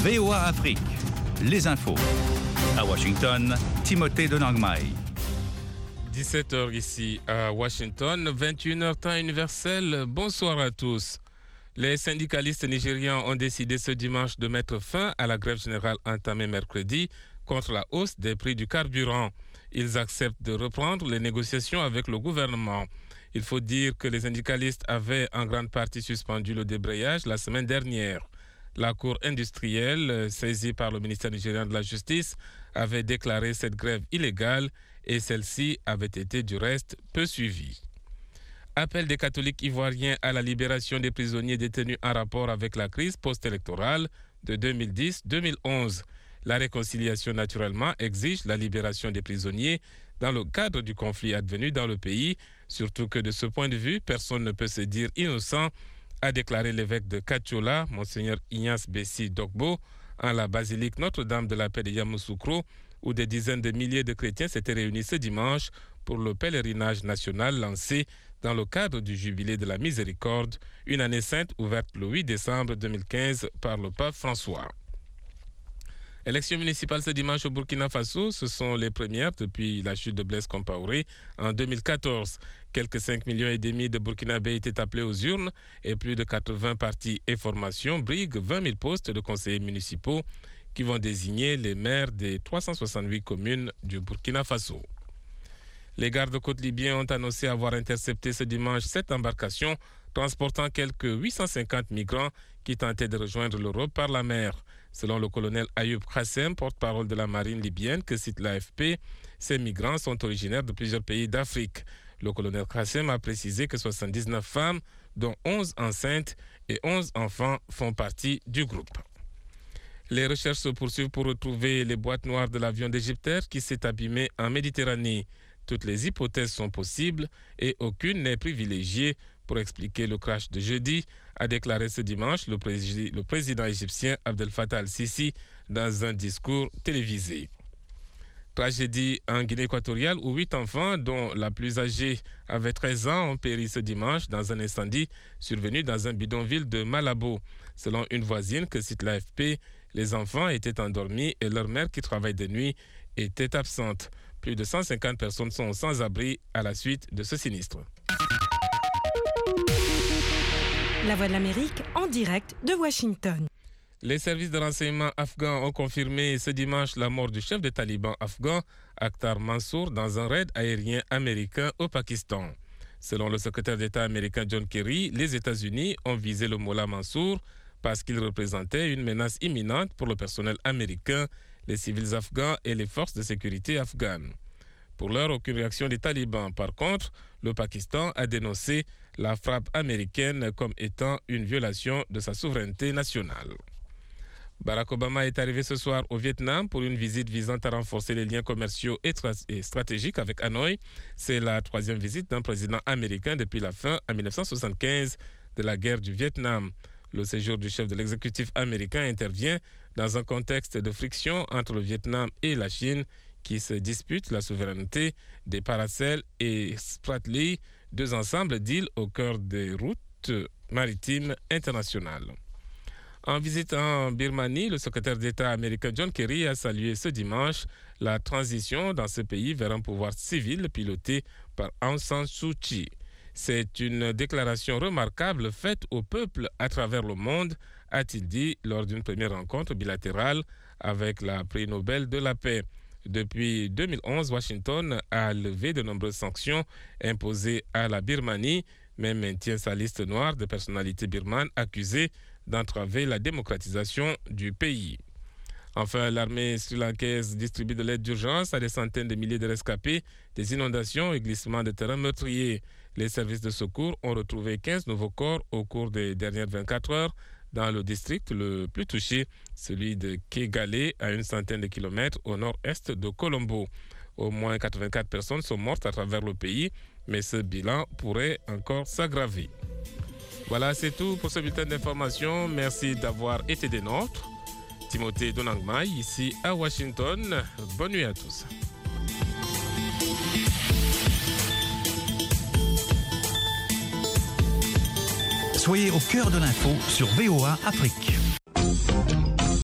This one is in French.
VOA Afrique, les infos. À Washington, Timothée Donangmai. 17h ici à Washington, 21h temps universel. Bonsoir à tous. Les syndicalistes nigérians ont décidé ce dimanche de mettre fin à la grève générale entamée mercredi contre la hausse des prix du carburant. Ils acceptent de reprendre les négociations avec le gouvernement. Il faut dire que les syndicalistes avaient en grande partie suspendu le débrayage la semaine dernière. La cour industrielle, saisie par le ministère nigérien de la Justice, avait déclaré cette grève illégale et celle-ci avait été du reste peu suivie. Appel des catholiques ivoiriens à la libération des prisonniers détenus en rapport avec la crise post-électorale de 2010-2011. La réconciliation, naturellement, exige la libération des prisonniers dans le cadre du conflit advenu dans le pays, surtout que de ce point de vue, personne ne peut se dire innocent, a déclaré l'évêque de Kachiola, Monseigneur Ignace Bessi Dogbo, en la basilique Notre-Dame de la Paix de Yamoussoukro, où des dizaines de milliers de chrétiens s'étaient réunis ce dimanche pour le pèlerinage national lancé dans le cadre du Jubilé de la Miséricorde, une année sainte ouverte le 8 décembre 2015 par le pape François. Élections municipales ce dimanche au Burkina Faso, ce sont les premières depuis la chute de Blaise Compaoré en 2014. Quelques 5,5 millions de Burkinabés étaient appelés aux urnes et plus de 80 partis et formations briguent 20 000 postes de conseillers municipaux qui vont désigner les maires des 368 communes du Burkina Faso. Les gardes-côtes libyens ont annoncé avoir intercepté ce dimanche 7 embarcations transportant quelques 850 migrants qui tentaient de rejoindre l'Europe par la mer. Selon le colonel Ayoub Qassem, porte-parole de la marine libyenne que cite l'AFP, ces migrants sont originaires de plusieurs pays d'Afrique. Le colonel Qassem a précisé que 79 femmes, dont 11 enceintes et 11 enfants, font partie du groupe. Les recherches se poursuivent pour retrouver les boîtes noires de l'avion d'Égyptaire qui s'est abîmé en Méditerranée. Toutes les hypothèses sont possibles et aucune n'est privilégiée pour expliquer le crash de jeudi, a déclaré ce dimanche le président égyptien Abdel Fattah al-Sisi dans un discours télévisé. Tragédie en Guinée équatoriale où 8 enfants, dont la plus âgée avait 13 ans, ont péri ce dimanche dans un incendie survenu dans un bidonville de Malabo. Selon une voisine que cite l'AFP, les enfants étaient endormis et leur mère qui travaille de nuit était absente. Plus de 150 personnes sont sans abri à la suite de ce sinistre. La Voix de l'Amérique en direct de Washington. Les services de renseignement afghans ont confirmé ce dimanche la mort du chef des talibans afghans, Akhtar Mansour, dans un raid aérien américain au Pakistan. Selon le secrétaire d'État américain John Kerry, les États-Unis ont visé le Mollah Mansour parce qu'il représentait une menace imminente pour le personnel américain, les civils afghans et les forces de sécurité afghanes. Pour l'heure, aucune réaction des talibans. Par contre, le Pakistan a dénoncé la frappe américaine comme étant une violation de sa souveraineté nationale. Barack Obama est arrivé ce soir au Vietnam pour une visite visant à renforcer les liens commerciaux et stratégiques avec Hanoï. C'est la 3e visite d'un président américain depuis la fin, en 1975, de la guerre du Vietnam. Le séjour du chef de l'exécutif américain intervient dans un contexte de friction entre le Vietnam et la Chine qui se disputent la souveraineté des Paracels et Spratly, deux ensembles d'îles au cœur des routes maritimes internationales. En visite en Birmanie, le secrétaire d'État américain John Kerry a salué ce dimanche la transition dans ce pays vers un pouvoir civil piloté par Aung San Suu Kyi. C'est une déclaration remarquable faite au peuple à travers le monde, a-t-il dit lors d'une première rencontre bilatérale avec la prix Nobel de la paix. Depuis 2011, Washington a levé de nombreuses sanctions imposées à la Birmanie, mais maintient sa liste noire de personnalités birmanes accusées d'entraver la démocratisation du pays. Enfin, l'armée sri-lankaise distribue de l'aide d'urgence à des centaines de milliers de rescapés des inondations et glissements de terrain meurtriers. Les services de secours ont retrouvé 15 nouveaux corps au cours des dernières 24 heures dans le district le plus touché, celui de Kegale, à une centaine de kilomètres au nord-est de Colombo. Au moins 84 personnes sont mortes à travers le pays, mais ce bilan pourrait encore s'aggraver. Voilà, c'est tout pour ce bulletin d'information. Merci d'avoir été des nôtres. Timothée Donangmai, ici à Washington. Bonne nuit à tous. Soyez au cœur de l'info sur VOA Afrique.